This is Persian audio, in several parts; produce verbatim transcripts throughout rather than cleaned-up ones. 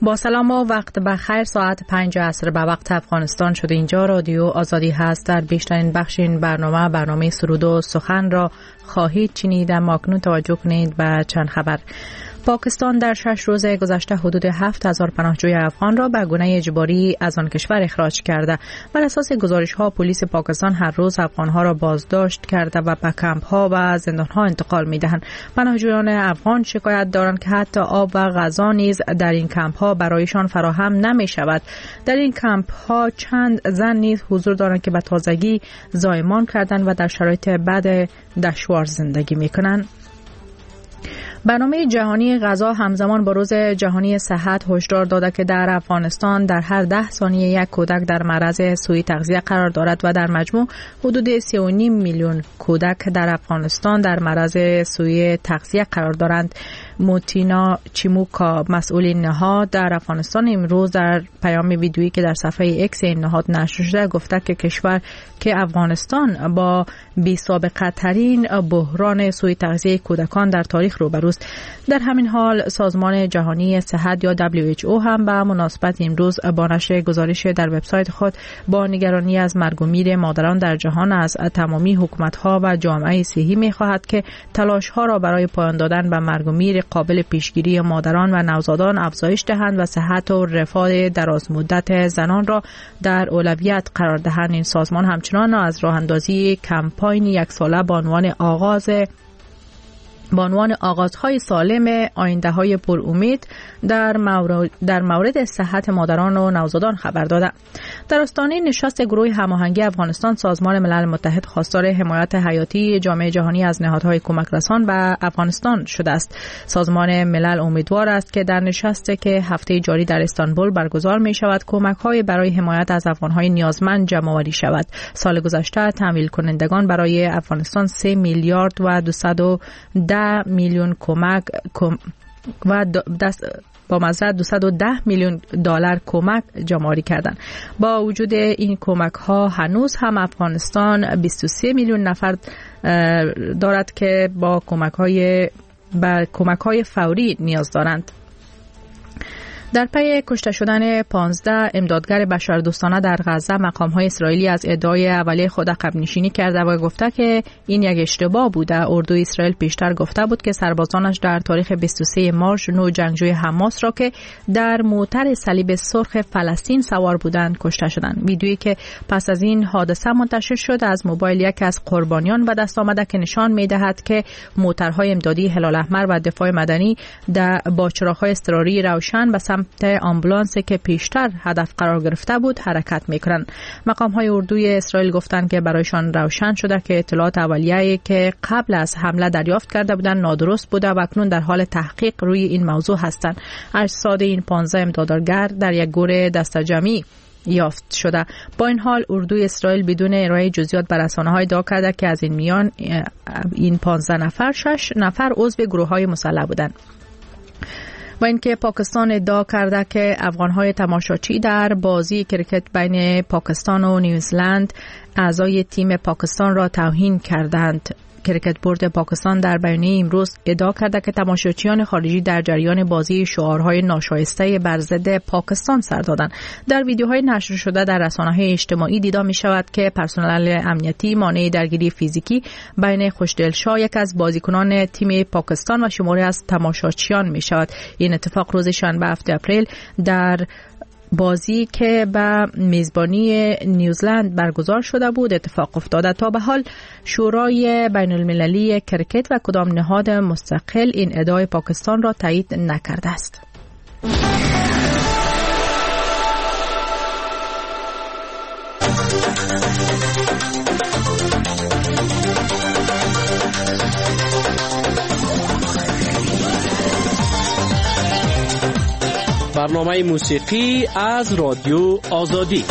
با سلام و وقت بخیر. ساعت پنج عصر به وقت افغانستان شده. اینجا رادیو آزادی هست. در بیشترین بخش این برنامه برنامه سرود و سخن را خواهید شنید. اما اکنون توجه کنید به چند خبر. پاکستان در شش روز گذشته حدود هفت هزار پناهجوی افغان را به گونه اجباری از آن کشور اخراج کرده. بر اساس گزارش‌ها پلیس پاکستان هر روز افغان‌ها را بازداشت کرده و به کمپ‌ها و زندان‌ها انتقال می‌دهند. پناهجویان افغان شکایت دارند که حتی آب و غذا نیز در این کمپ‌ها برایشان فراهم نمی‌شود. در این کمپ‌ها چند زن نیز حضور دارند که به تازگی زایمان کردند و در شرایط بد دشوار زندگی می‌کنند. برنامه جهانی غذا همزمان با روز جهانی صحت هشدار داده که در افغانستان در هر ده ثانیه یک کودک در معرض سوء تغذیه قرار دارد و در مجموع حدود سه و نیم میلیون کودک در افغانستان در معرض سوء تغذیه قرار دارند. موتینا چیموکا مسئول این نهاد در افغانستان امروز در پیام ویدیویی که در صفحه اکس این نهاد نشر شده گفته که کشور که افغانستان با بی سابقه ترین بحران سوء تغذیه کودکان در تاریخ روبروست. در همین حال سازمان جهانی صحت یا دبلیو اچ او هم به مناسبت امروز با نشر گزارش در وبسایت خود با نگرانی از مرگ و میر مادران در جهان از تمامی حکومت‌ها و جامعه صحی می‌خواهد که تلاش‌ها را برای پایان دادن به مرگ و میر قابل پیشگیری مادران و نوزادان افزایش دهند و صحت و رفاه درازمدت زنان را در اولویت قرار دهند. این سازمان همچنان از راه اندازی کمپاین یک ساله با عنوان آغاز با عنوان آغازهای سالم آینده‌های پر امید در مورد در مورد صحت مادران و نوزادان خبر داده. در آستانه نشست گروه هماهنگی افغانستان سازمان ملل متحد خواستار حمایت حیاتی جامعه جهانی از نهادهای کمک رسان به افغانستان شده است. سازمان ملل امیدوار است که در نشستی که هفته جاری در استانبول برگزار می شود کمک‌های برای حمایت از افغان‌های نیازمند جمع‌آوری شود. سال گذشته تمویل کنندگان برای افغانستان سه میلیارد و دویست و ده میلیون کمک کم و دست با معذرت دویست و ده میلیون دلار کمک جمع‌آوری کردند. با وجود این کمک ها هنوز هم افغانستان بیست و سه میلیون نفر دارد که با کمک های با کمک های فوری نیاز دارند. در پی کشته شدن پانزده امدادگر بشردوستانه در غزه مقام‌های اسرائیلی از ادعای اولیه خود عقب نشینی کرده و گفته که این یک اشتباه بوده. اردوی اسرائیل پیشتر گفته بود که سربازانش در تاریخ بیست و سه مارس نو جنگجوی حماس را که در موتر صلیب سرخ فلسطین سوار بودند کشته شدند. ویدیویی که پس از این حادثه منتشر شد از موبایل یک از قربانیان به دست آمده که نشان می‌دهد که موترهای امدادی هلال احمر و دفاع مدنی در با چراغ‌های اضطراری روشن به سمت آمبولانسی که پیشتر هدف قرار گرفته بود حرکت میکنند. مقام‌های اردوی اسرائیل گفتند که برایشان روشن شده که اطلاعات اولیه‌ای که قبل از حمله دریافت کرده بودند نادرست بوده و اکنون در حال تحقیق روی این موضوع هستند. اجساد این پانزده امدادگر در یک گور دسته‌جمعی یافت شده. با این حال اردوی اسرائیل بدون ارائه جزئیات به رسانه‌ها ادعا کرده که از این میان این پانزده نفر شش نفر عضو گروه‌های مسلح بودند. و اینکه پاکستان ادعا کرده که افغان‌های تماشاچی در بازی کرکت بین پاکستان و نیوزلند اعضای تیم پاکستان را توهین کردند. کرکت بورد پاکستان در بیانیه امروز ادعا کرده که تماشاچیان خارجی در جریان بازی شعارهای ناشایسته بر ضد پاکستان سر دادند. در ویدیوهای نشر شده در رسانه‌های اجتماعی دیده می شود که پرسنل امنیتی مانع درگیری فیزیکی بین خوشدلشاه یک از بازیکنان تیم پاکستان و شماری از تماشاچیان می شود. این اتفاق روز شنبه هفتم اپریل در بازی که به میزبانی نیوزلند برگزار شده بود اتفاق افتاده. تا به حال شورای بین المللی کرکت و کدام نهاد مستقل این ادعای پاکستان را تایید نکرده است. برنامه موسیقی از رادیو آزادی.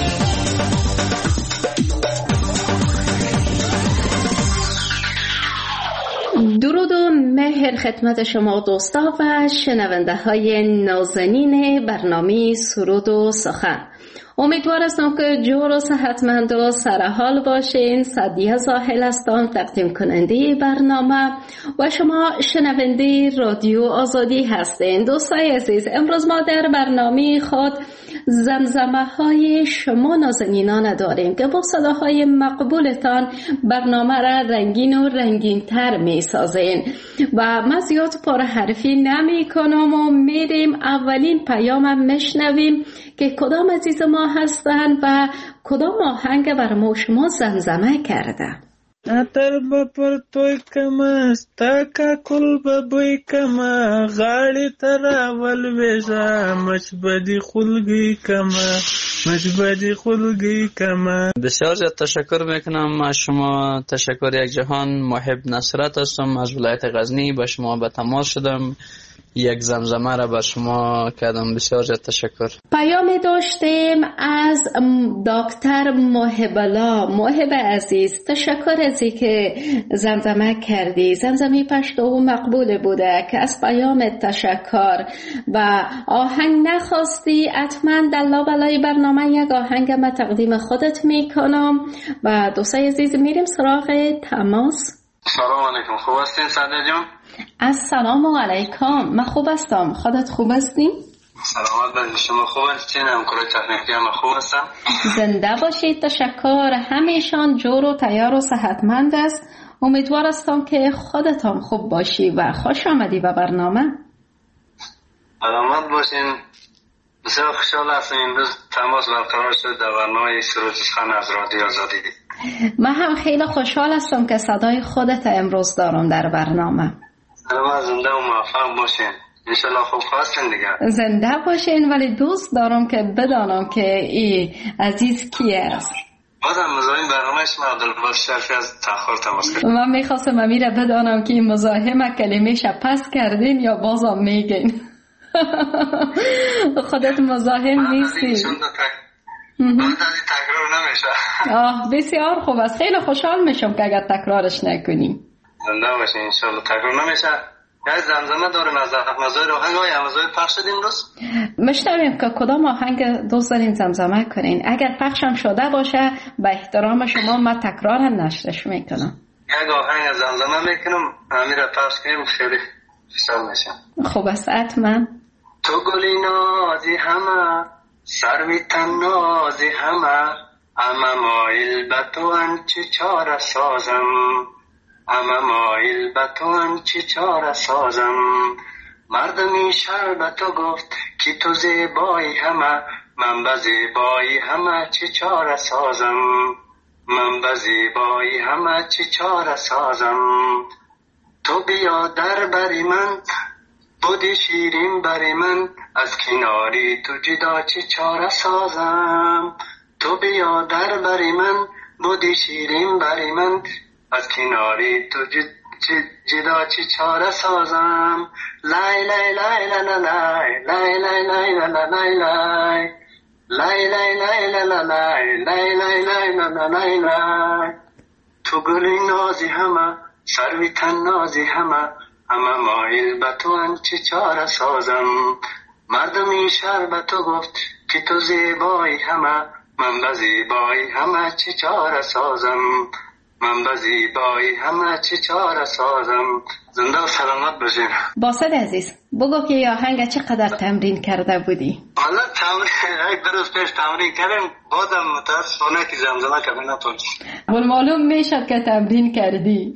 درود و مهر خدمت شما دوستا و شنونده های نازنین برنامه سرود و سخن. امیدوار هستم که جور و صحتمند و سرحال باشین. سعدیه زاهل هستم، تقدیم کننده برنامه و شما شنونده رادیو آزادی هستین. دوستای عزیز، امروز ما در برنامه خود زمزمه های شما نازنینان داریم که با صداهای مقبولتان برنامه را رنگین و رنگین تر می سازین و من زیاد پرحرفی نمی کنم و میریم اولین پیام مشنویم که کدام عزیز ما هستن و کدام آهنگ بر ما شما زمزمه کرده. اتر بپر توی کما ستاکا کل ببوی کما غاڑی تراول ویزا مجبدی خلگی کما مجبدی خلگی کما. بسیار زیاد تشکر میکنم از شما. تشکر یک جهان. محب نصرت هستم از ولایت غزنی. با شما به تماس شدم، یک زمزمه را بر شما کردم. بسیار زیاد تشکر. پیام داشتیم از دکتر محب الله. محب عزیز، تشکر از اینکه زمزمه کردی. زمزمه پشتو مقبول بوده که از پیام تشکر و آهنگ نخواستی. حتما در لابلای برنامه یک آهنگ ما تقدیم خودت میکنم و دوستای عزیز میریم سراغ تماس. سلام علیکم، خوب هستین سعدیه جان؟ السلام علیکم، من خوب هستم. خودت خوب هستی؟ سلامت باشید. شما خوب هستین؟ همکارای تکنیکی هم خوب هستم. زنده باشید. تشکر. همیشان جور و تیار و صحتمند است. امیدوار هستم که خودت هم خوب باشی و خوش آمدی به برنامه. سلامت باشین. بسیار خوشحال هستم امروز تماس برقرار شد در برنامه سرود سخن از رادیو آزادی. من هم خیلی خوشحال هستم که صدای خودت امروز دارم در برنامه. سلامت، زنده و موفق باشین. انشالله خوب هستین دیگه. زنده باشین. ولی دوست دارم که بدانم که این عزیز کی است. بازم مزاحم برنامه شما عبدالباسط شرفی از تأخیر تماس گرفتم. من میخواستم امیره بدانم که این مزاحم کلمه‌ش پس کردین یا بازم میگین. خودت مزاحم نیستی. بعد از این تکرار نمیشه. آه بسیار خوب است. خیلی خوشحال میشم که اگر تکرارش نکنیم. زنده باشین. انشالله تکرار نمیشه. یه زمزمه داریم از احمزای آهنگ های احمزای پخش شدیم امروز. مشتریم که کدام آهنگ دوست دارین زمزمه کنین. اگر پخشم شده باشه به احترام شما من تکرار هم نشرش میکنم. یک آهنگ زمزمه میکنم امیر پخش کنیم خیلی خوشحال میشم. خوب است. حتما. تو گلی نازی همه سروی تن نازی همه اما مایل به تو انچه چاره سازم اما مایل به تو انچه چاره سازم مردمی شهر به تو گفت که تو زیبایی همه من به زیبایی همه چه چاره سازم من به زیبایی همه چه چاره سازم تو بیا در بری من بودی شیرین بری من از کناری تو جدا چه چاره سازم تو بیا در بری من بودی شیرین بری من از کناری تو جدا چه چاره سازم لای لای لای لای لای لای لای لای لای لای لای لای لای لای لای لای لای لای لای تو گلی نازی همه سروی تن نازی همه اما مایل به تو انچه چاره سازم مردمی شهر به تو گفت که تو زیبایی همه من به زیبایی همه چه چاره سازم من به زیبایی همه چه چاره سازم. زنده و سلامت باشین. باسط عزیز بگو که یا آهنگ چقدر تمرین کرده بودی؟ حالا تمرین یک دو روز پیش تمرین کردم بازم متاسفانه که زمزمه کردم نتونستم. ولی معلوم میشد که تمرین کردی.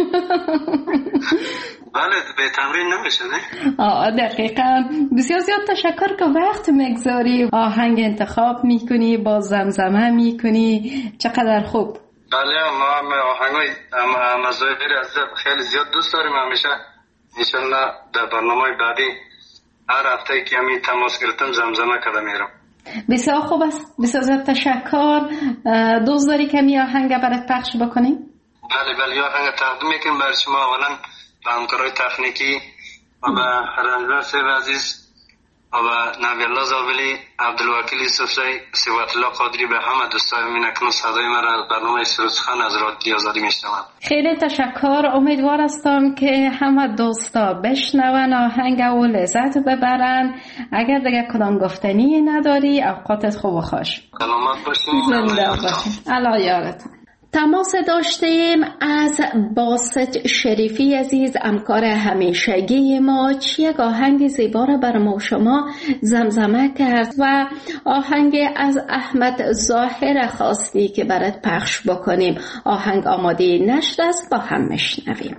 بله به تمرین نمیشه نه؟ آه دقیقا. بسیار زیاد تشکر که وقت میگذاری آهنگ انتخاب میکنی با زمزمه میکنی. چقدر خوب. بله ما آهنگای مزایدری از خیلی زیاد دوست داریم. همیشه انشالله در برنامه بعدی هر هفته که همین تماس گرفتم زمزمه کرده میرم. بسیار خوب است. بسیار زیاد تشکر. دوست داری که می آهنگ برات پخش بکنیم؟ بله بله آهنگ تقدیم میکنم برای شما اولا به همکارای تکنیکی و به رنجبر سیب عزیز و نبی الله زابلی، عبدالوکیل یوسفزی، صفت الله قادری به همه دوستای من اکنون صدای من از برنامه سرود سخن از رادیو آزادی میشنوند. خیلی تشکر. امیدوار هستم که همه دوستا بشنون آهنگ و لذت ببرن. اگر دیگه کدام گفتنی نداری اوقاتت خوب و خوش. سلامت باشین. زنده باشین. الله یارتون. تماس داشتیم از باسط شریفی عزیز، همکار همیشگی ما. یک آهنگ زیبا را بر ما شما زمزمه کرد و آهنگ از احمد ظاهر خواستی که برات پخش بکنیم. آهنگ آماده نشد است، با هم میشنویم.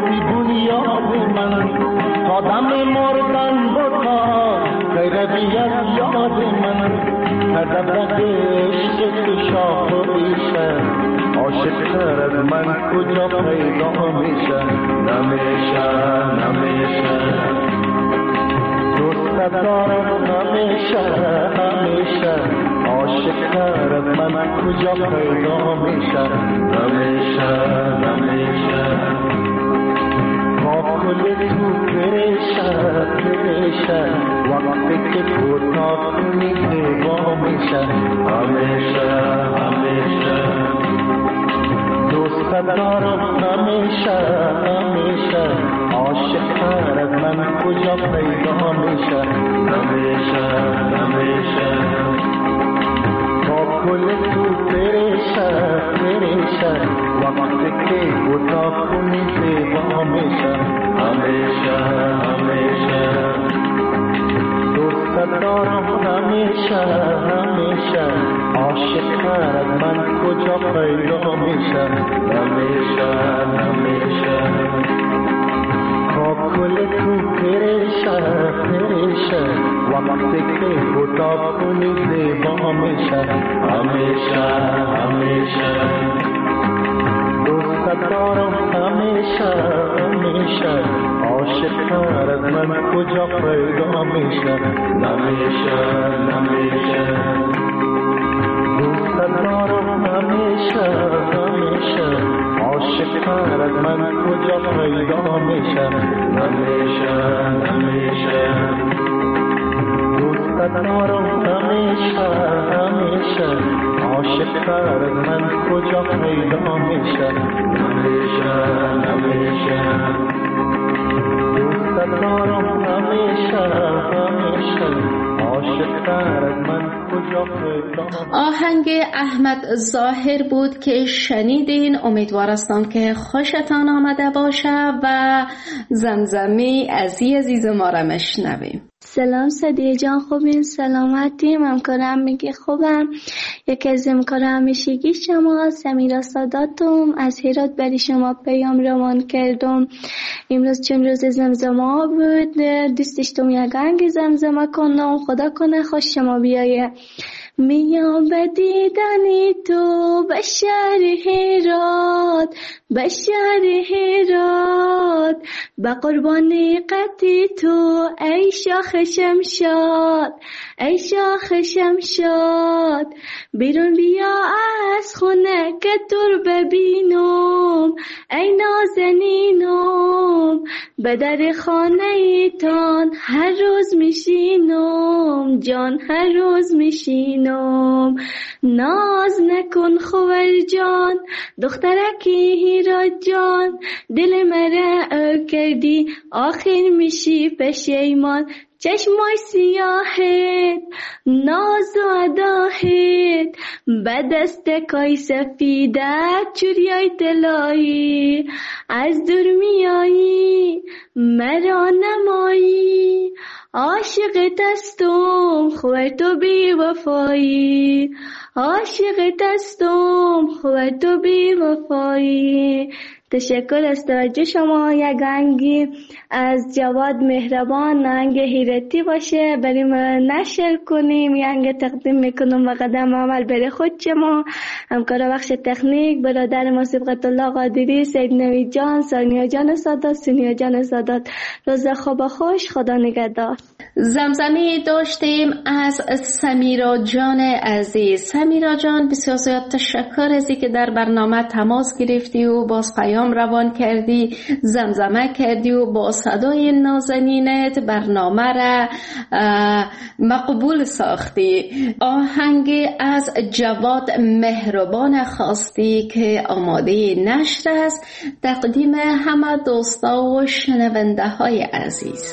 بودی بنیاد من تا دم مردن بتا غیر بیاد یاد من هر دفعه عشق تو شاخ و بیشه عاشق تر از من کجا پیدا میشه نمیشه نمیشه دوست دارم همیشه همیشه عاشق تر از من کجا پیدا میشه نمیشه نمیشه با کل تو پریشه پریشه وقتی که کوتاه کنی زیبا میشه همیشه همیشه دوست دارم همیشه همیشه عاشق تر از من کجا پیدا میشه همیشه همیشه با کل تو پریشه پریشه وقتی که کوتاه کنی زیبا میشه همیشه همیشه دوست دارم همیشه همیشه عاشق تر از من کجا پیدا میشه همیشه همیشه با کل تو پریشه پریشه وقتی که خدا کنی زیبا میشه همیشه همیشه دوست دارم همیشه همیشه عاشق تر از من کجا پیدا میشه نمیشه نمیشه دوست دارم همیشه همیشه عاشق تر از من کجا پیدا میشه نمیشه نمیشه دوست دارم همیشه همیشه عاشق تر از من کجا پیدا میشه نمیشه نمیشه دوست دارم همیشه همیشه عاشق تر از من کجا پیدا میشه. آهنگ احمد ظاهر بود که شنیدین. امیدوار هستم که خوشتان آمده باشه و زمزمه عزیز عزیز ما را مشنویم. سلام صدیه جان، خوبین؟ سلامتی؟ همکارم میگه خوبم. یکی از همکار همیشگی شما سمیرا ساداتم از هرات برای شما پیام روان کردم. امروز چون روز زمزمه بود دوست داشتم یک آهنگ زمزمه کنم. خدا کنه خوش شما بیایه. میام به دیدنی تو به شهر هرات به شهر هرات به قربانی قدی تو ای شاخ شمشاد ای شاخ شمشاد بیرون بیا از خونه که دور ببینم ای نازنینم به در خانه ایتان هر روز میشینم جان هر روز میشینم. ناز نکن خوار جان دخترکی هیرات جان دل مرا ار کردی آخر میشی پشیمان. چشمای سیاهت ناز و اداهت به دست کای سفیدت چوریای طلایی از دور میایی مرا نمایی. عاشقت هستم خوار تو بی وفایی عاشقت هستم خوار تو بی وفایی. تشکر از توجه شما. یک آهنگی از جواد مهربان آهنگ هیرتی باشه بریم نشر کنیم. یک آهنگ تقدیم میکنم و قدم عمل بره خود شما. همکار بخش تکنیک برادر ما صبغت الله قادری، سید نوید جان، سانیا جان سادات، سونیا جان سادات. روز خوب خوش، خدا نگهدار. زمزمه داشتیم از سمیرا جان عزیز. سمیرا جان بسیار زیاد تشکر از اینکه در برنامه تماس گرفتی و باز پیام روان کردی، زمزمه کردی و با صدای نازنینت برنامه را مقبول ساختی. آهنگ از جواد مهربان خواستی که آماده نشر است. تقدیم همه دوستا و شنونده های عزیز.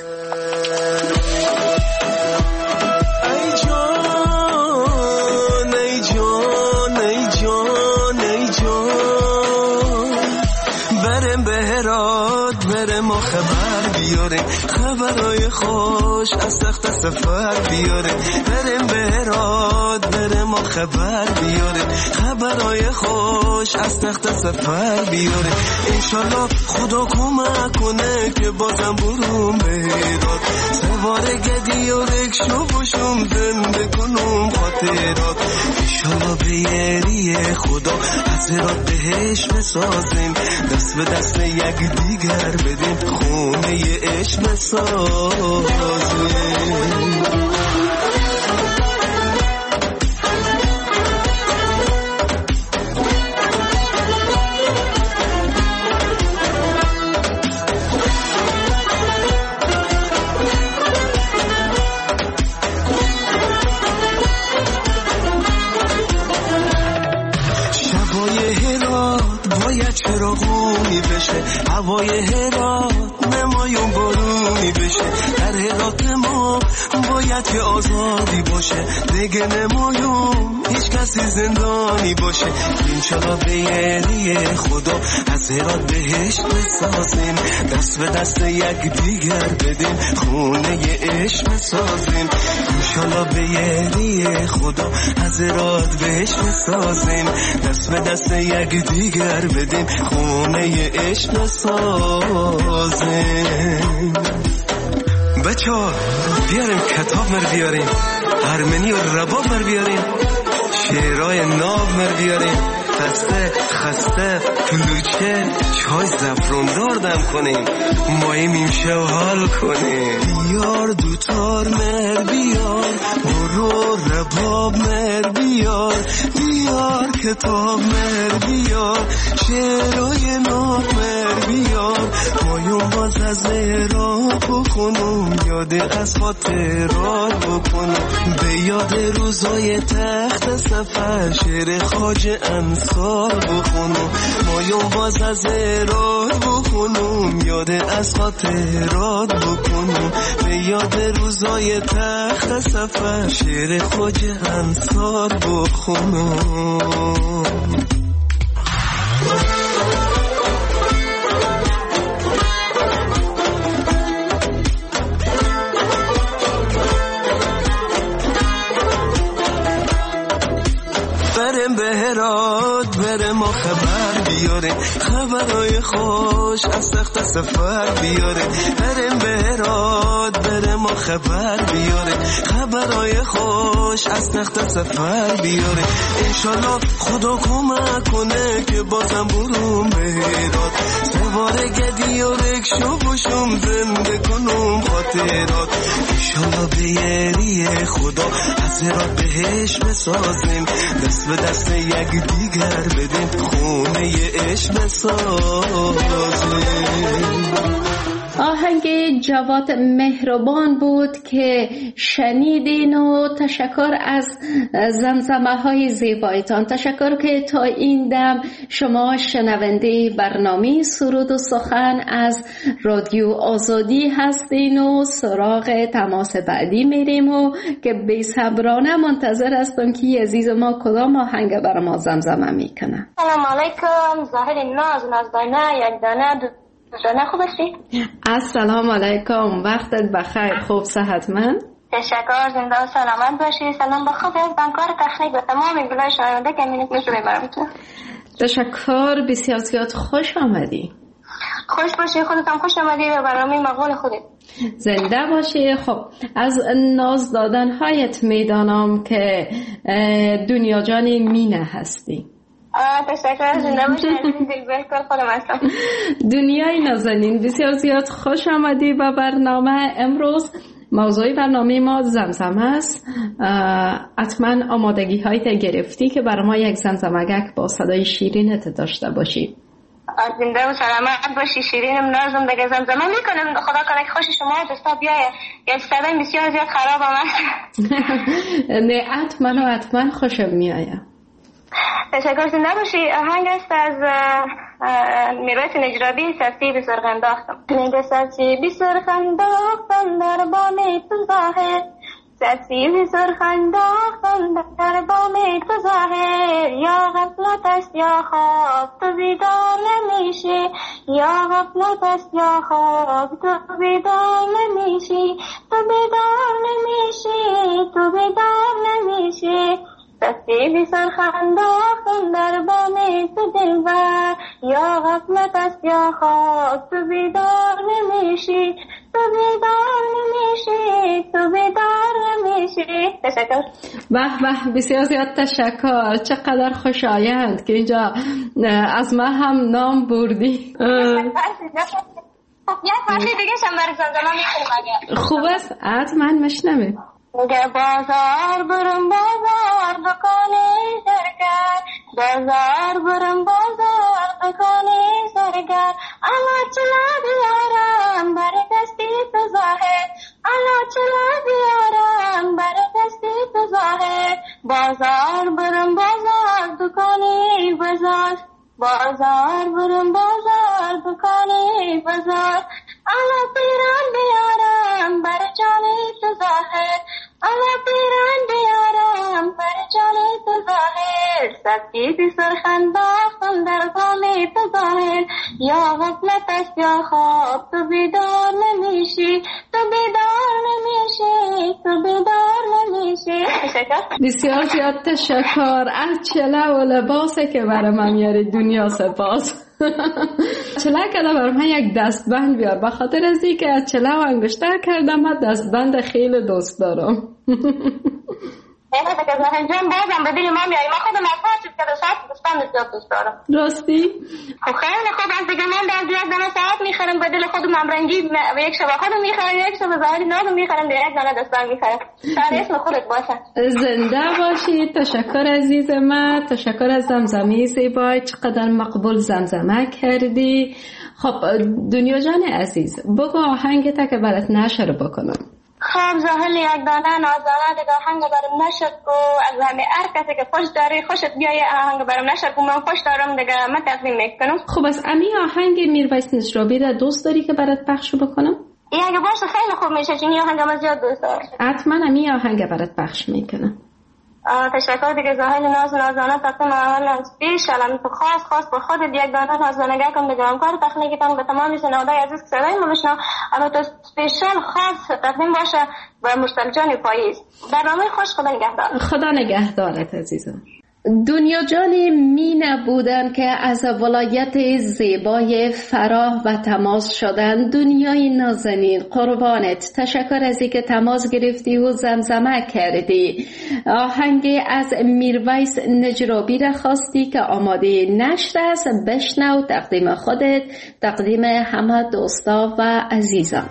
بره ما خبر بیاره، خبرای خوش از تخت سفر بیاره. بریم بهراد بره ما خبر بیاره، خبرای خوش از تخت سفر بیاره. انشالله خدا کمک کنه که بازم برون بهراد، سوار گدی و رکشو باشم زنده کنم خاطرات. انشالله به یری خدا از هرات بهش بسازیم، دست به دست یک دیگر بدیم، خونه ی عشق بسازیم. چراغونی بشه، هوای هرات نمایون بارونی بشه. در هرات ما باید که آزادی باشه، دیگه نمایون هیچ کسی زندانی باشه. انشالله به یری خدا از هرات بهش بسازیم، دست به دست یک دیگر بدیم، خونه ی عشق بسازیم. انشالله به یری خدا از هرات بهش بسازیم، دست به دست یک دیگر بدیم، خونه ی عشق بسازیم. بچه ها بیاریم کتاب مر بیاریم، هرمنی و رباب مر بیاریم، شعرهای ناب مر بیاریم، خسته خسته کلوچه چای زفرون دار دم کنیم، مایی میمشه و حال کنیم. بیار دوتار مر بیار، برو رباب مر بیار، بیار کتاب مر بیار، شعرهای ناب مر بیار. مایون باز از هرات بخونم، یاد از خاطرات بکنم، به یاد روزای تخت سفر شعر خواجه انصار بخونم. مایون باز از هرات بخونم، یاد از خاطرات بکنم، به یاد روزای تخت سفر شعر خواجه انصار بخونم. بریم بهراد بره ما خبر بیاره، خبرای خوش از تخت سفر بیاره. بریم بهراد بره ما خبر بیاره، خبرای خوش از تخت سفر بیاره. انشالله خدا کمک کنه که بازم برون بهراد، سوار گدی و رکشو باشم زنده کنم خاطرات. انشالله به یری خدا از هرات بهش بسازیم، دست به دست یک دیگر بدیم، خونه ی عشق بسازیم. آهنگ جواد مهربان بود که شنیدین و تشکر از زمزمه های زیبایتان. تشکر که تا این دم شما شنونده برنامه سرود و سخن از رادیو آزادی هستین و سراغ تماس بعدی میریم و که بی‌صبرانه منتظر هستم که عزیز ما کدام آهنگ بر ما زمزمه میکنه. سلام علیکم، ظاهر ناز نازدانه یک دانه دو دانه. خوب هستی؟ السلام علیکم، وقتت بخیر، خوب صحتمند؟ تشکر، زنده و سلامت باشی. سلام به خود بانکار تخنیک و تمام گلای شنونده که مینت میشوری برامتون. تشکر، بسیار زیاد خوش آمدی. خوش باشی، خودت هم خوش آمدی به برنامه مقبول خودت. زنده باشی. خب از ناز دادن هایت میدانم که دنیا جان مینه هستی. آه تشکر، زنده باشی. بالکل خودم هستم. دنیای نازنین، بسیار زیاد خوش آمدی به برنامه امروز. موضوع برنامه ما زمزمه است. حتما آمادگی هایت گرفتی که برای ما یک زمزمگک با صدای شیرینت داشته باشی. زنده و سلامت باشی. شیرینم نازم دیگه زمزمه میکنم. خدا کنه که خوش شما دوستا بیایه. یک صدای بسیار زیاد خراب آمد. نه حتما و حتما خوشم میایه. تشکر، زنده باشی. آهنگ است از میرویس نجرابی، سرسی بی سرخنداختم. میگه سرسی بی سرخنداختم در بام تو ظاهر، سرسیب سرخ انداختم در بام تو ظاهر، یا غفلت است یا خواب تو بیدار نمیشی، یا غفلت است یا خواب تو بیدار نمیشی، تو بیدار نمیشی، تو بیدار نمیشی. سرسیب سرخ انداختم در بام تو دلبر، یا غفلت است یا خواب تو بیدار نمیشی، تو بیدار نمیشی، تو بیدار نمیشی. تشکر. به به، بسیار زیاد تشکر. چقدر خوشایند که اینجا از ما هم نام بردی. خب یک فرقی دیگه شم برای زمزمه میکنیم اگر خوب است. حتما مشنویم. میگه بازار برم بازار دکانی سرگر، بازار برم بازار دکانی سرگر، اما چلا بیارم برای دستی تو ظاهر، اما چلا بیارم برای دستی تو ظاهر. بازار برم بازار دکانی بازار، بازار برم بازار دکانی بازار، اما پیران بیارم برای جانی تو ظاهر، اما پیران بیارم برای جانی تو ظاهر. سبکی سرخ انداختم در بامی تو ظاهر، یا غفلت است یا خواب تو بیدار نمیشی، تو بیدار نمیشی، تو بیدار نمیشی. بسیار زیاد تشکر. از چله و لباسه که برای من میاری دنیا سپاس. چله کده برای من یک دستبند بیار، بخاطر از این که از چله و انگشتر کردم. من دستبند خیلی دوست دارم. اینه که زهر جان بازم به دل ما میاری. ما خودم از هر چیز که داشت دستبند زیاد دوست دارم. راستی؟ خب خیلی خوب است دیگه. من در یک دانه ساعت میخرم به دل خودم، همرنگی و یک شب خودم میخرم، یک شب ظاهری نازم میخرم، یک دانه دستبند میخرم. شاید اسم خودت باشه. زنده باشی. تشکر عزیز من. تشکر از زمزمه زیبای. چقدر مقبول زمزمه کردی. خب دنیا جان عزیز، بگو آهنگت که برات نشر بکنم. خب زاهل یک دانه نازنه دیگه آهنگ برام نشد کو، از همه هر کسی که خوش داری خوشت بیایه آهنگ برام نشد کو، من خوش دارم دیگه من تقدیم میکنم. خب از امی آهنگ میرویس نشرابی را دوست داری که برات پخش بکنم؟ این اگه باشه خیلی خوب میشه، چون این آهنگ من زیاد دوست دارم. حتما امی آهنگ برات پخش میکنم. تشکر دیگه زاهل ناز نازنه تقدیم اول سپیشال تو خاص خاص به خودت یک دانه نازنگه کن بگم کار تخنیکی تام به تمام شنوندگان عزیز که صدای ما بشنو، اما تو سپیشال خاص تقدیم باشه به مرسل جان پاییز. برنامه خوش. خدا نگهدار. خدا نگهدارت عزیزم. دنیا جان مینه بودن که از ولایت زیبای فراه و تماس شدن. دنیای نازنین قربانت. تشکر از اینکه تماس گرفتی و زمزمه کردی. آهنگ از میرویس نجرابی را خواستی که آماده نشر است. بشنو. تقدیم خودت، تقدیم همه دوستا و عزیزان.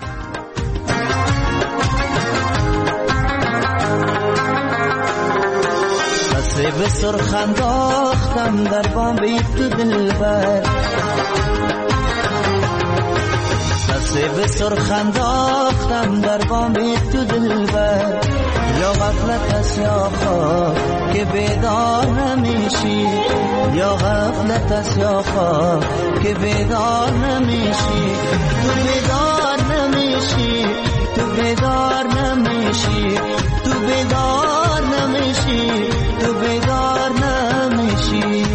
به سرخ انداختم در بام تو دلبر، سبسه به سرخ انداختم در بام تو دلبر، یا غفلت است یا خواب که بیدار نمیشی، یا غفلت است یا خواب که بیدار نمیشی، تو بیدار نمیشی، تو بیدار نمیشی، تو بیدار نمیشی، تو بیدار نمیشی.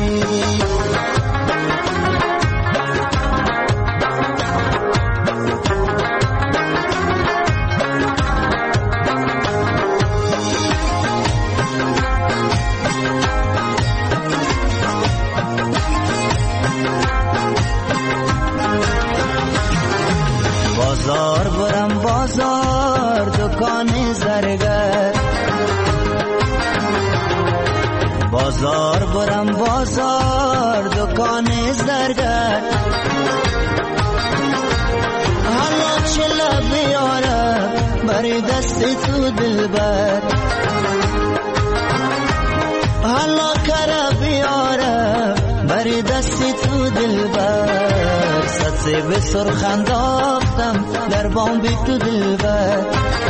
بازار برم بازار دکان زرگر، بازار برم بازار دکان زرگر، حالا چلا بیارم بری دست تو دلبر، حالا کرا بیارم بری دست تو دلبر، سطح به سرخ انداختم در بام بی تو دلبر،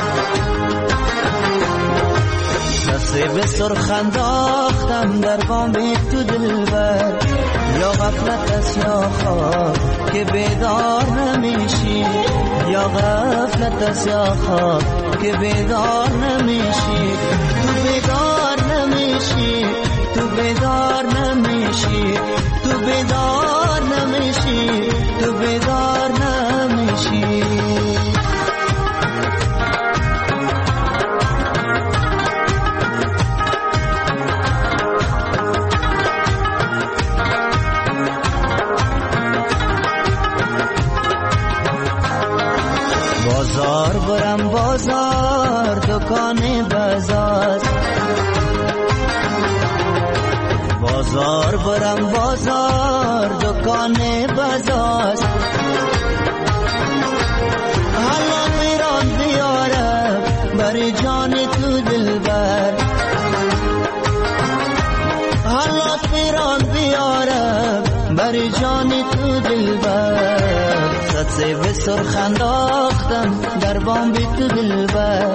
سطح به سرخ انداختم در بام بی تو دلبر، یا غفلت است یا خواب که بیدار نمیشی، یا غفلت است یا خواب که بیدار نمیشی، تو بیدار نمیشی، تو بیدار نمیشی، تو بیدار نمیشی، تو بیدار نمیشی. بازار برم بازار، دکان بازار، بازار برم بازار، دکان بازار. حالا میرم بیارم بر جان تو دلبر، حالا میرم بیارم بر جان تو دلبر. سه به سرخ انداختم در بام بی تو دلبر،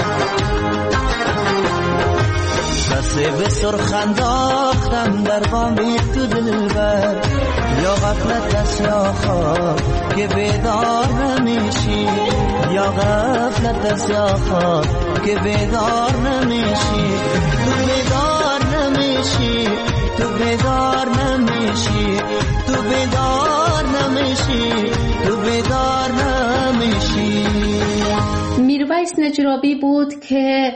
سه به سرخ انداختم در بام بی تو دلبر. یا غفلت است یا خواب که بیدار نمیشی، یا غفلت است یا خواب که بیدار نمیشی. تو بیدار نمیشی، تو بیدار نمیشی، تو بیدار نمیشی، تو بیدار نمیشی. میرویس نجرابی بود که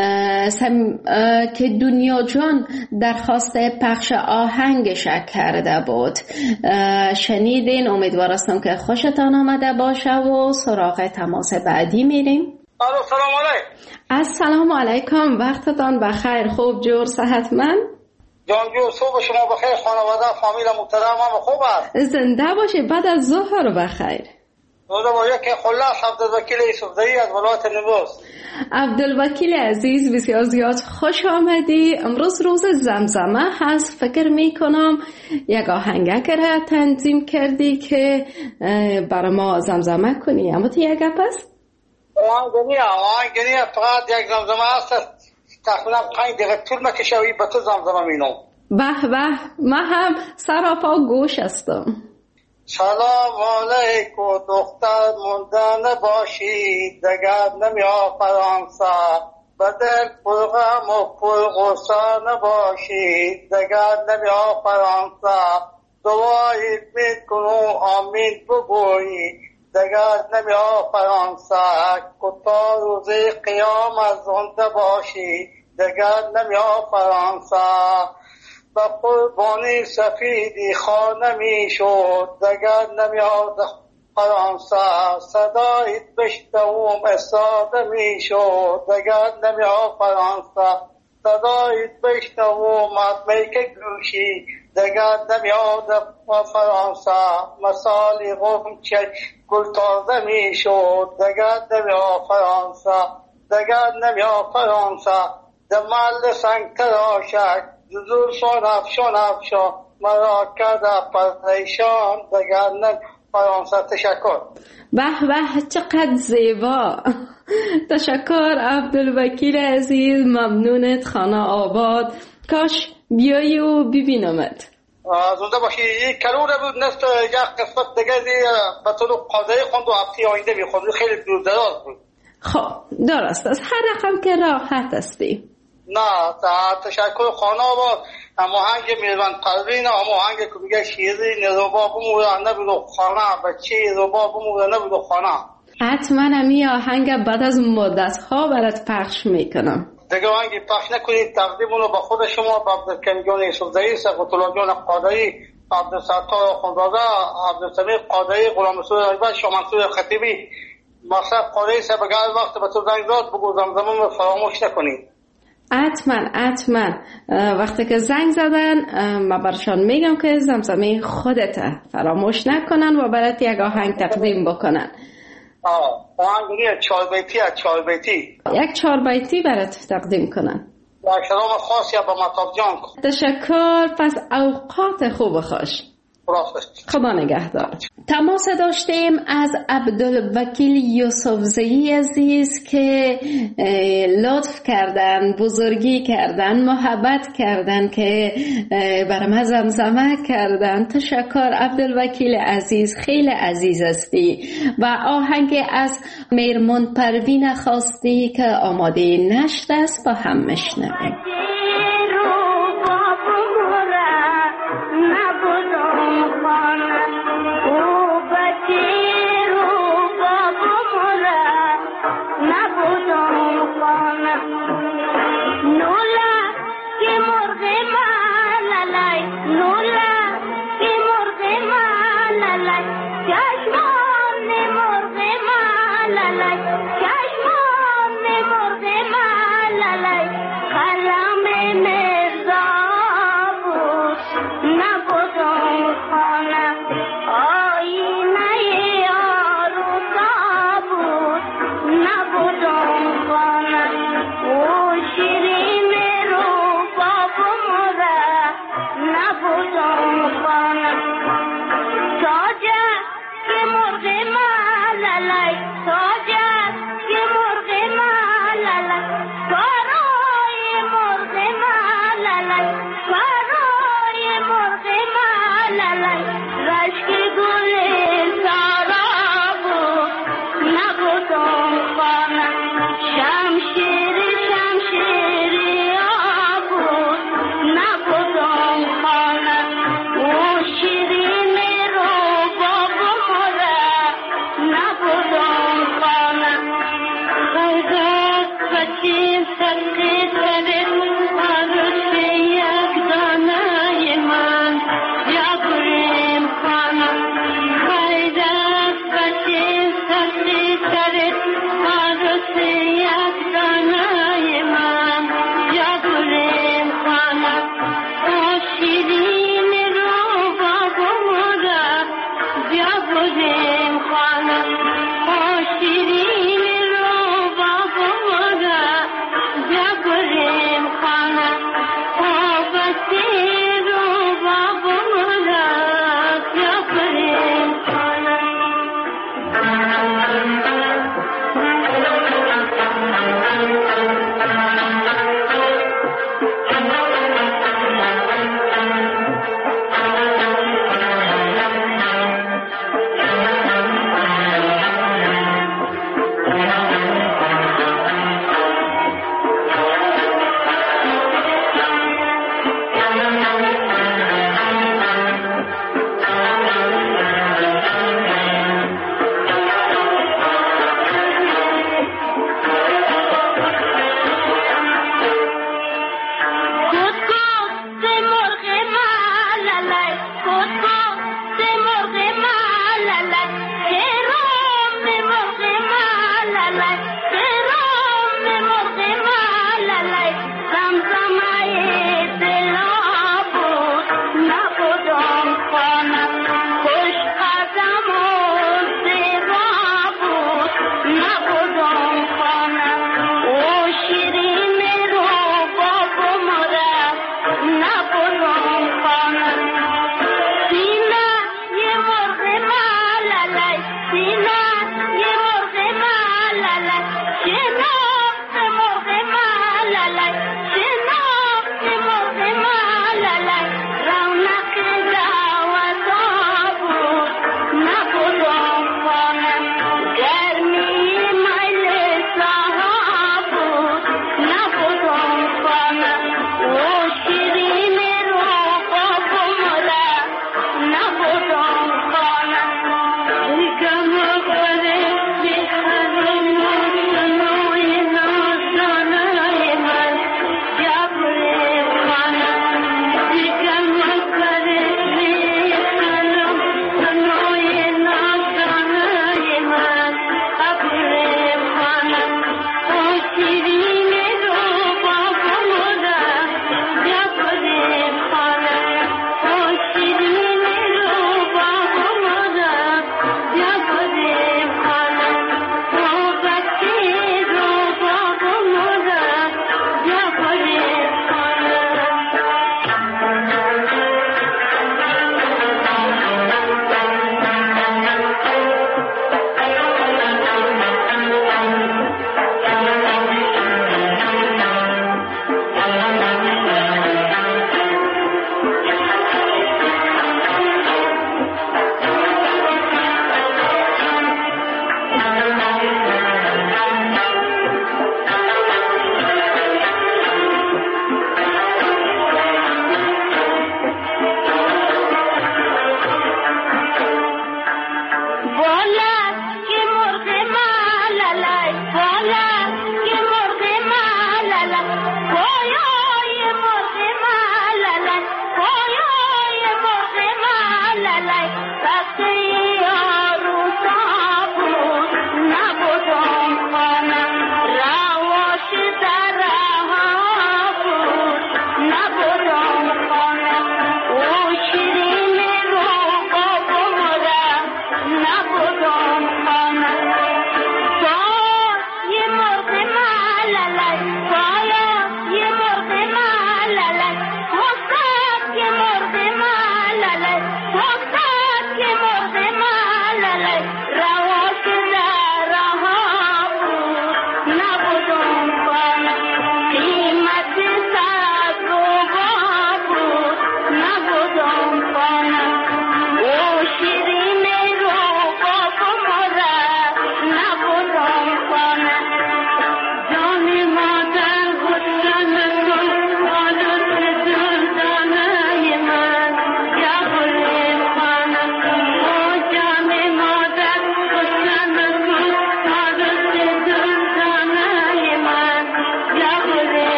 سم... که دنیا جان درخواست پخش آهنگش کرده بود. شنیدین؟ امیدوار هستم که خوشتان آمده باشه و سراغ تماس بعدی میریم. الو سلام علیکم. السلام علیکم، وقتتان بخیر، خوب جور صحتمند؟ جان جو صبح شما بخیر، خانواده فامیل محترم هم خوب است؟ زنده باشه، بعد از ظهر بخیر. روزا با یک خلاص عبدالوکیل یوسفزایی از ولایت نیمروز. عبدالوکیل عزیز بسیار زیاد خوش آمدی. امروز روز زمزمه هست، فکر می کنم یک آهنگک را تنظیم کردی که برای ما زمزمه کنی. اما تو یک گپ است؟ آهنگنیه آهنگنیه فقط یک زمزمه هست، تقریبا پنج دقیقه طول میکشه و به تو زمزمه مینم. به به، من هم سراپا گوش هستم. سلام علیکم دختر مونده نباشی، دگر نمیا فرانسه، بدل پرغم و پرغصه نباشی، دگر نمیا فرانسه. دعایی میکنم آمین بگویی، دگر نمیا فرانسه. کتا روزی قیامت زنده باشی، دگر نمیا فرانسه. به قربانی سفیدی خانه می شد، دگر نمیاد فرانسه. صدایت بشنوم استاده می شد، دگر نمیاد فرانسه. صدایت بشنوم میک گوشی، دگر نمیاد فرانسه. مثالی غنچه گل تازه می شد، دگر نمیاد فرانسه، دگر نمیاد فرانسه. دمال سنگ تراشک زور شون افشون افشون مرا کرده پریشان، دگر نه فرانسه. تشکر. به به، چقدر زیبا. تشکر عبدالوکیل عزیز، ممنونت، خانه آباد. کاش بیایی و ببینمت. زنده باشی. یک کلوره بود نفت یک قسمت دیگه به طور قاضی خوند و هفته آینده میخوند، خیلی دور دراز بود. خب درست است، هر رقم که راحت استی. نه تشکر خانه آباد. اما هنگ میروان پروین، اما هنگ که میگه شیری نروبا بموره نبیدو خانه، بچه نروبا بموره نبیدو خانه. حتما همی آهنگ بعد از مدت ها برات پخش میکنم. دیگه آهنگی پخش نکنید، تقدیمونو به خود شما، به عبدالکریم جان یوسفزایی، سقط‌الله جان قادری، عبدالستار خانزاده، عبدالسمیع قادری، غلام رسول البت، شاه منصور خطیبی، مصرف قادری سه بگر وقت به تو زنگ داد بگو زمزمه فراموش نکنید. حتما حتما وقتی که زنگ زدن من برشان میگم که زمزمه خودت فراموش نکنن و برات یک آهنگ تقدیم بکنن. آه آهنگ چهار بیتی از چهار بیتی یک چهار بیتی برات تقدیم کنن. با سلام خاصی به مطاب جان. تشکر. پس اوقات خوب خوش. خدا نگهدار. تماس داشتیم از عبدالوکیل یوسفزئی عزیز که لطف کردن، بزرگی کردن، محبت کردن که بر ما زمزمه کردن. تشکر عبدالوکیل عزیز، خیلی عزیز هستی. و آهنگ از میرمون پروین خواستی که آماده نشت است با هم میشنویم.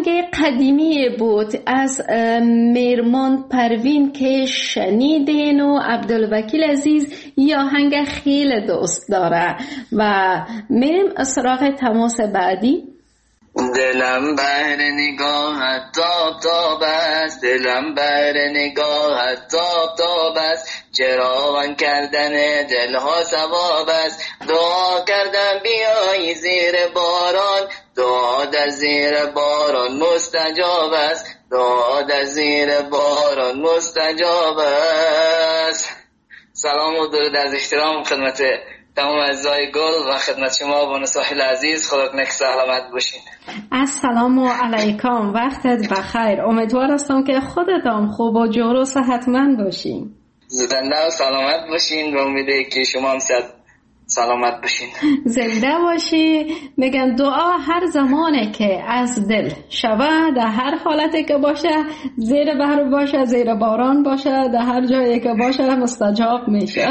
آهنگ قدیمی بود از میرمان پروین که شنیدین و عبدالوکیل عزیز یه آهنگ خیلی دوست داره و میریم سراغ تماس بعدی. دلم بر نگاهت تاب تاب است، دلم بر نگاهت تاب تاب است، چراغان کردن دلها ثواب است. دعا کردم بیایی زیر باران، دعا در زیر باران مستجاب است، دعا در زیر باران مستجاب است. سلام و درود از احترام خدمت تمام اعضای گل و خدمت شما بانو ساحل عزیز. خدا کنه که سلامت باشین. السلام علیکم، وقتت بخیر. امیدوار هستم که خودتان خوب و جور و صحتمند باشین. زنده و سلامت باشین و امیده که شما هم سلامت باشین. زنده باشی. میگن دعا هر زمانه که از دل شوه، در هر حالتی که باشه، زیر بحر باشه، زیر باران باشه، در هر جایی که باشه مستجاب میشه.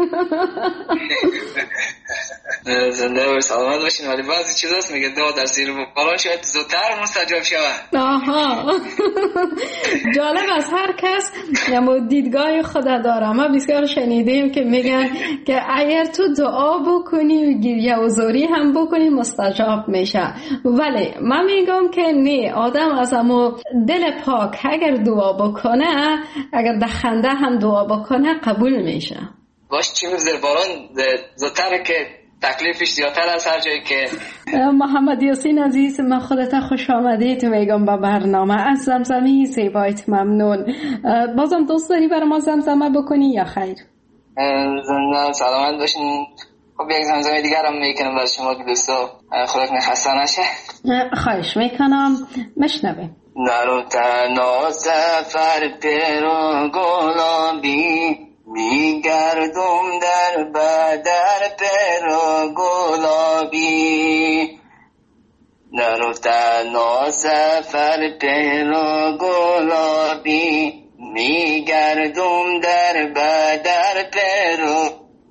زنده و سلامت باشین. ولی بعضی چیز هست میگه دعا در زیر باران شاید زودتر مستجاب شوه. آها. جالب از هر کس یا دیدگاه خدا داره. ما بسیار شنیدیم که میگن که اگر تو دعا بکنی و گریه و زاری هم بکنی مستجاب میشه، ولی من میگم که نه، آدم از امو دل پاک اگر دعا بکنه، اگر در خنده هم دعا بکنه قبول میشه. باش چی زیر باران زودتر که تکلیفش زیادتر از هر جایی که. محمد یاسین عزیز، من خودت خوش آمدید میگم با برنامه. از زمزمه زیبایت ممنون. بازم دوست داری برای ما زمزمه بکنی یا خیر؟ زنده سلامت باشین. خب یک زمزمه دیگر هم میکنم برای شما که دوستا خدا کنه خسته نشه. خواهش میکنم، مشنویم. نرو تنها سفر پیرو گلابی، میگردم در بدر پیرو گلابی. نرو تنها سفر پیرو گلابی، میگردم در بدر پیرو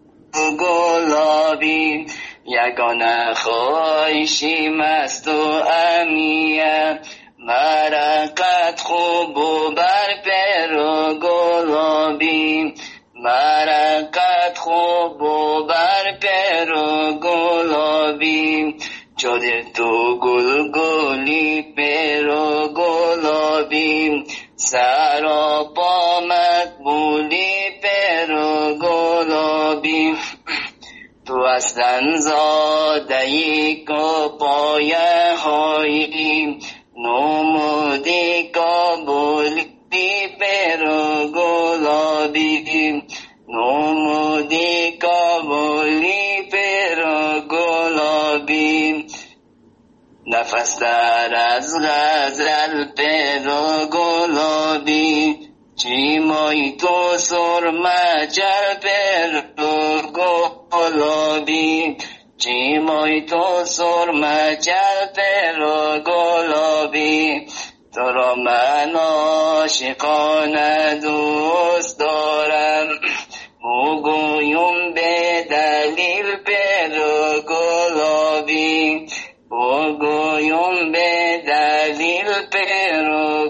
گلابی. یگانه خواهشی مست و امیه، مرقت خوب و بر پیرو گلابی. مرقت خوب و بر پیرو گلابی. جاده تو گل گلی پیرو گلابی. سرا با مقبولی پیرو گلابی. تو اصلا زادهی که پایه هایی، نمودی کابولی پیرو گلابی. نمودی کابولی پیرو گلابی. نفس در از غزل پیرو گلابی. چیمای تو سرمه جل پیرو گلابی. چیمای تو سرمه جل پیرو گلابی. تو را من عاشقانه دوست دارم، بگویم به دلیل پیرو گلابی. بگویم به دلیل پیرو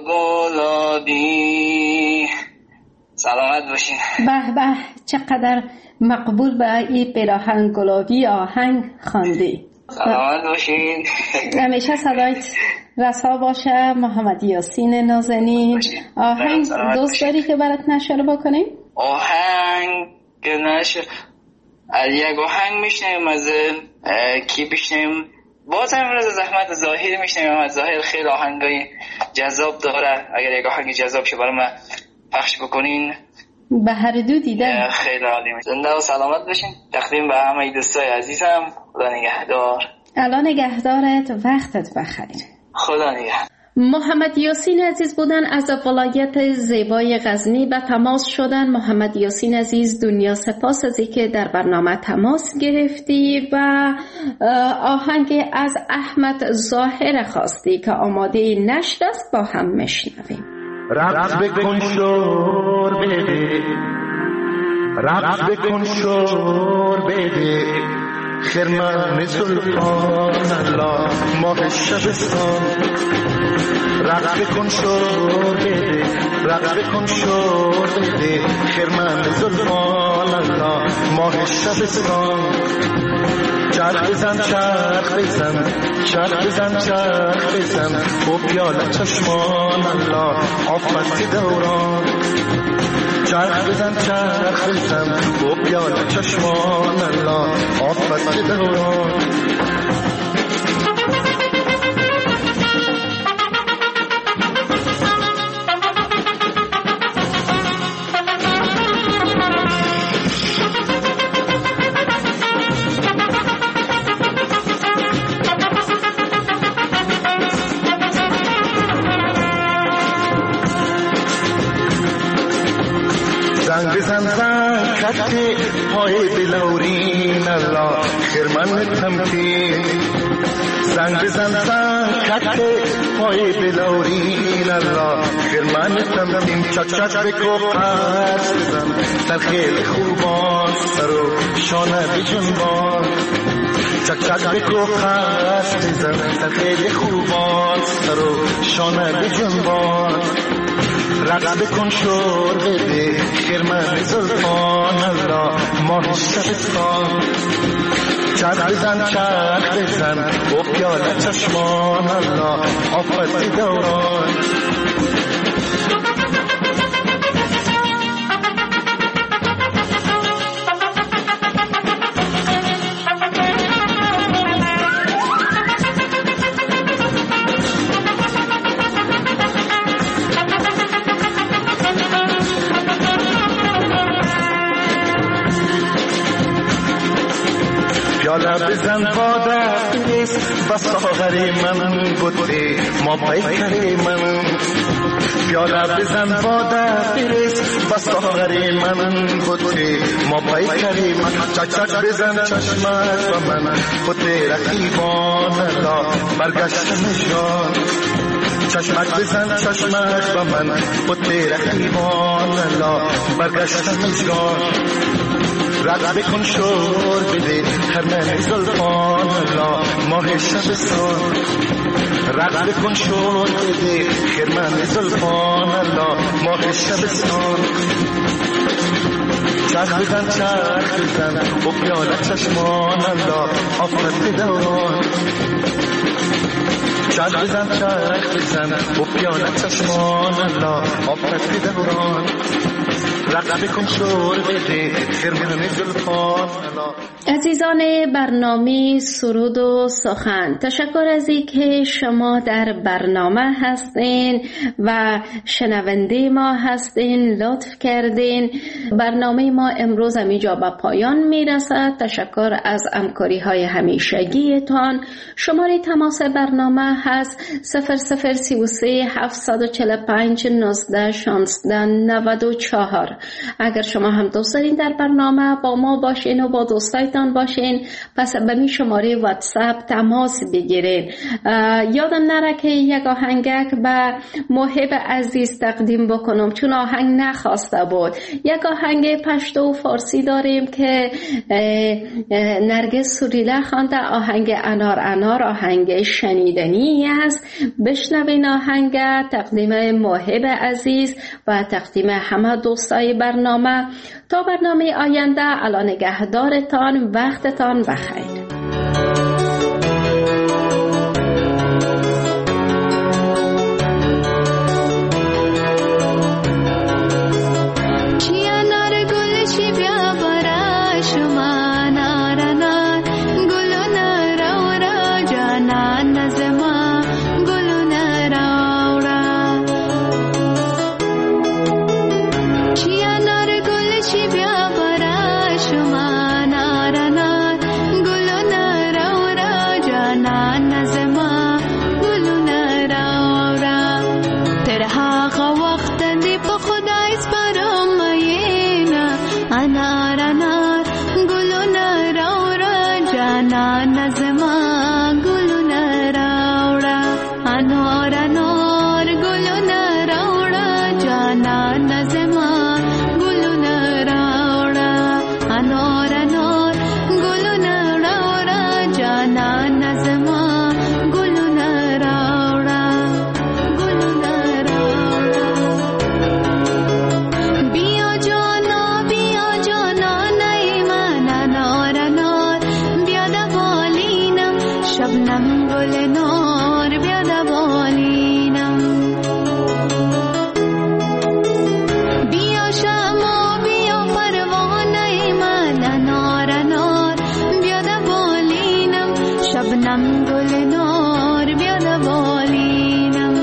گلابی. سلامت باشین. به به، چقدر مقبول به این پیراهن گلابی آهنگ خواندی. سلامت باشین. همیشه صدایت رسا باشه. محمد یاسین نازنین، آهنگ دوست داری که برات نشر بکنیم؟ آهنگ نشر یک آهنگ میشنیم از کی بشنیم؟ باز امروز زحمت ظاهر میشنیم. از ظاهر خیلی آهنگای جذاب داره. اگر یک آهنگ جذاب شه برای من پخش بکنین به هر دو دیدن خیلی عالی میشه. زنده و سلامت باشین. تقدیم به همه دوستای عزیزم. خدا نگهدار. الان نگهدارت، وقتت بخیر. خدا نگهدار. محمد یاسین عزیز بودن از ولایت زیبای غزنی به تماس شدن. محمد یاسین عزیز، دنیا سپاس از اینکه در برنامه تماس گرفتی و آهنگ از احمد ظاهر خواستی که آماده نشر است، با هم میشنویم. رقص بکن شور بده، رقص بکن شور بده، خرمن زلفان الله ماه شبستان رقص کن شور بده رقص کن شور بده خرمن زلفان الله ماه شبستان چرخ بزن چرخ بزن چرخ بزن چرخ بزن با پیاله چشمان الله آفت دوران چرخ بزن چرخ بزن با پیاله چشمان الله آفت دوران زنگ بزن زنگ کتی پای بلورین الله خرمن تمکین زنگ بزن زنگ کتی پای بلورین الله خرمن تمکین چک چک بکو پس بزن در خیل خوبان سرو شانه بجنبان چک چک بکو پس بزن در خیل خوبان سرو شانه بجنبان رقص بکن شور بده خرمن زلفان الله ماه شبستان چرخ بزن چرخ بزن با پیاله چشمان الله آفت دوران پیاله بزن باده بریز و ساغر من بوده ما پیکر من پیاله بزن باده بریز و ساغر من بوده ما پیکر من چک چک بزن چشمک و من بوده رقیبان الله برگشتم جان چشمک بزن چشمک و من بوده رقیبان الله برگشتم جان رقص بکن شور بده خرمن زلفان الله ماه شبستان رقص بکن شور بده خرمن زلفان الله ماه شبستان چرخ بزن چرخ بزن با پیاله چشمان الله آفت دوران چرخ بزن چرخ بزن با پیاله چشمان الله آفت دوران عزیزان برنامه سرود و سخن، تشکر از اینکه شما در برنامه هستین و شنونده ما هستین، لطف کردین. برنامه ما امروز همینجا به پایان میرسد. تشکر از همکاری های همیشگیتان. شماره تماس برنامه هست صفر صفر سی و سه هفتصد و چهل و پنج نوزده شانزده نود و چهار. اگر شما هم دوست دارین در برنامه با ما باشین و با دوستایتان باشین، پس به می شماره واتساپ تماس بگیرین. یادم نره که یک آهنگک به محب عزیز تقدیم بکنم، چون آهنگ نخواسته بود. یک آهنگ پشتو و فارسی داریم که نرگس سوریله خوانده، آهنگ انار انار، آهنگ شنیدنی است. بشنوین آهنگ، تقدیم محب عزیز و تقدیم همه دوستای برنامه. تا برنامه آینده، الان نگهدارتان، وقتتان بخیر. Gulun شبنم گل نار بیا دوالینم بیا شما بیا پروانه من انار انار بیا دوالینم شبنم گل نار بیا دوالینم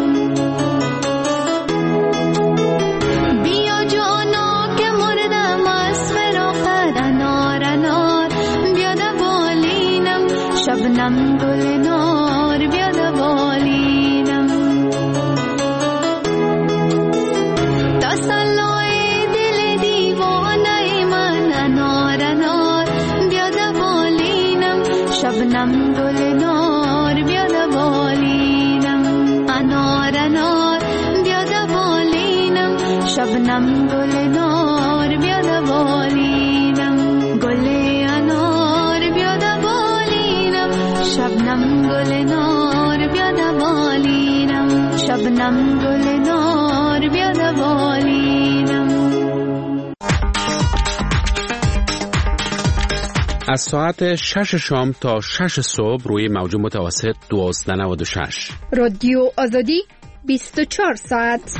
بیا جانا که مردم از فراقت انار انار بیا دوالینم شبنم گل نار بیا دوالینم تسلای دل دیوانه من انار انار بیا دوالینم شبنم گل نار بیا دوالینم انار انار بیا دوالینم شبنم گل نار بیا دوالینم گل انار بیا دوالینم شبنم گل نار بیا دوالینم شبنم گل نار بیا دوالینم از ساعت شش شام تا شش صبح روی موج متوسط دوازده نود و شش رادیو آزادی بیست و چهار ساعت.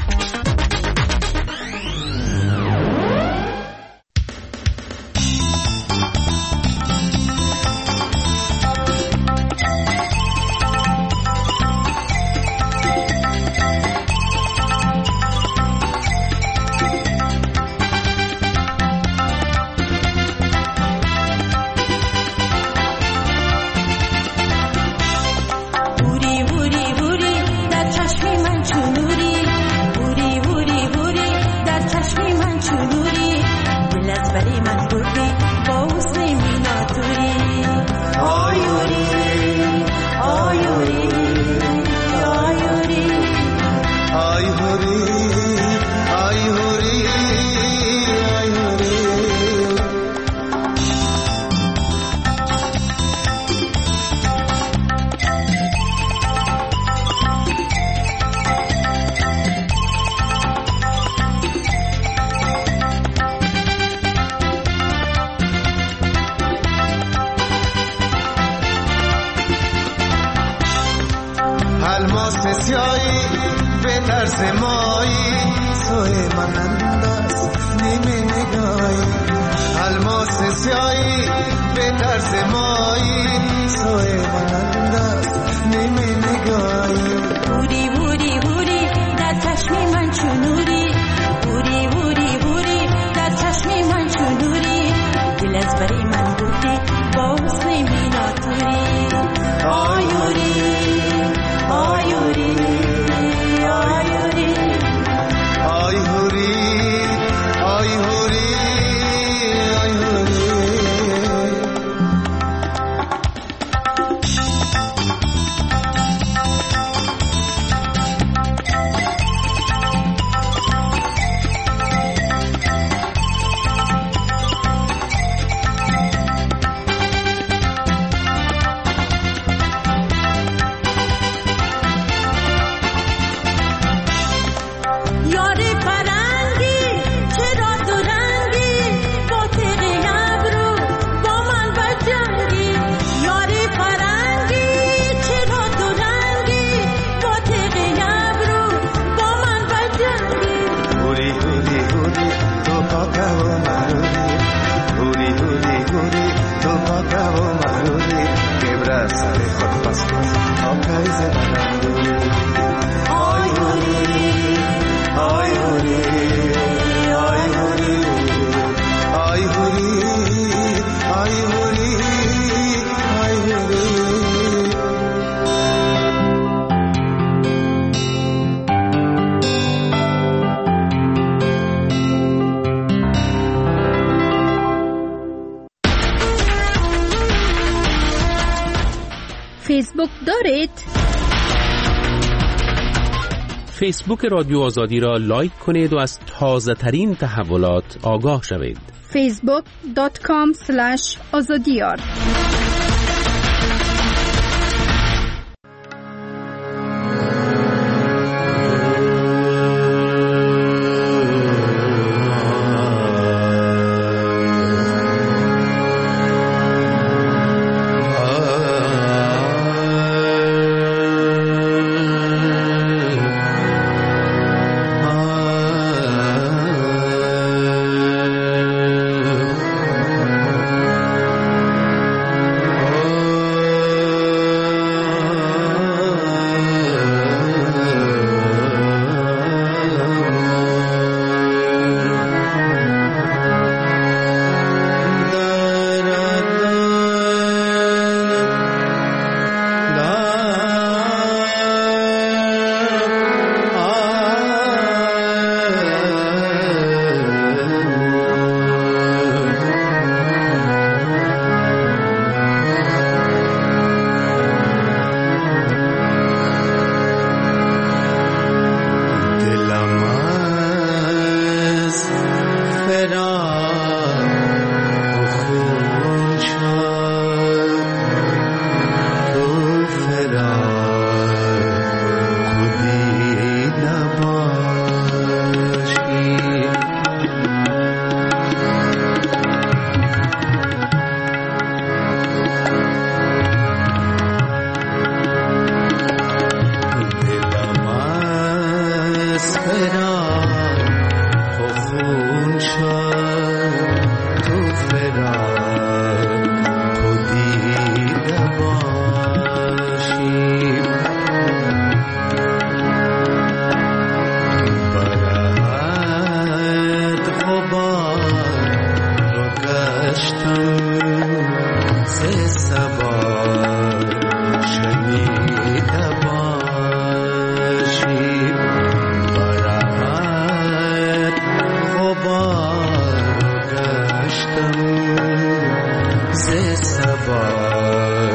فیسبوک دارید؟ فیسبوک رادیو آزادی را لایک کنید و از تازه ترین تحولات آگاه شوید. فیسبوک دات کام اسلش آزادیار. آه. سه سبار شنیده باشی برهت خوبار گشتم سه سبار